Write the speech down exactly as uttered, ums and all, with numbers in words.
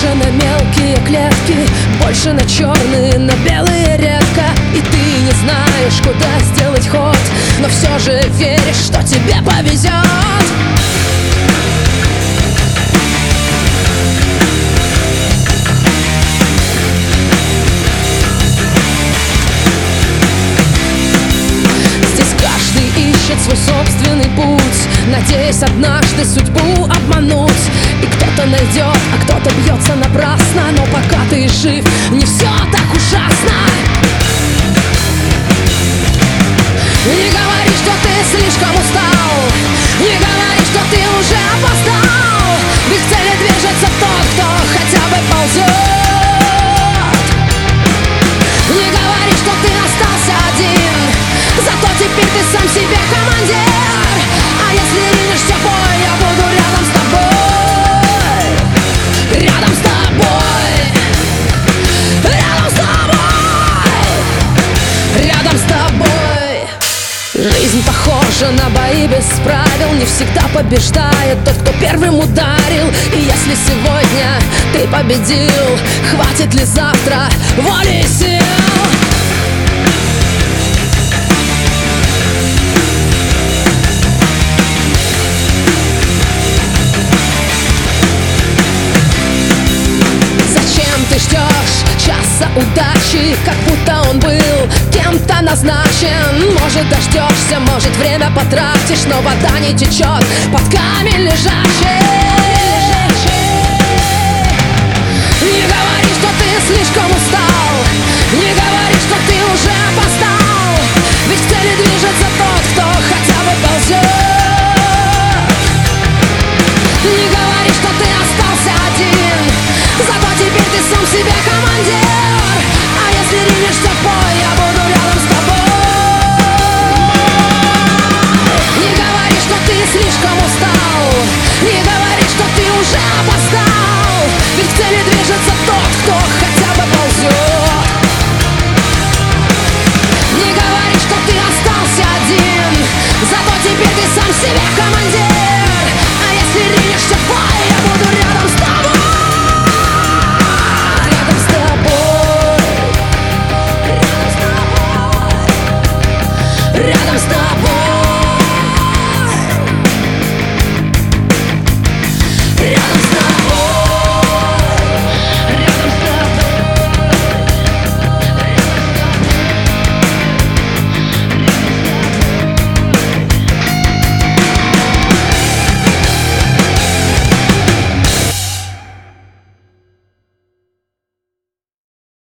похожа на мелкие клетки, больше на черные, на белые редко. И ты не знаешь, куда сделать ход, но все же веришь, что тебе повезет. Свой собственный путь, надеясь однажды судьбу обмануть. И кто-то найдет, а кто-то бьется напрасно. Но пока ты жив, не все так ужасно. Не говори, что ты слишком устал, не говори, что ты уже опоздал. Ведь к цели движется тот, кто хотя бы ползет. Не говори, что ты остался один, зато теперь ты сам себе командир. А если ринешься в бой, я буду рядом с тобой. Рядом с тобой. Рядом с тобой. Рядом с тобой. Жизнь похожа на бои без правил. Не всегда побеждает тот, кто первым ударил. И если сегодня ты победил, хватит ли завтра воли и сил? Ты ждешь часа удачи, как будто он был кем-то назначен. Может, дождешься, может, время потратишь, но вода не течет под камень лежачий.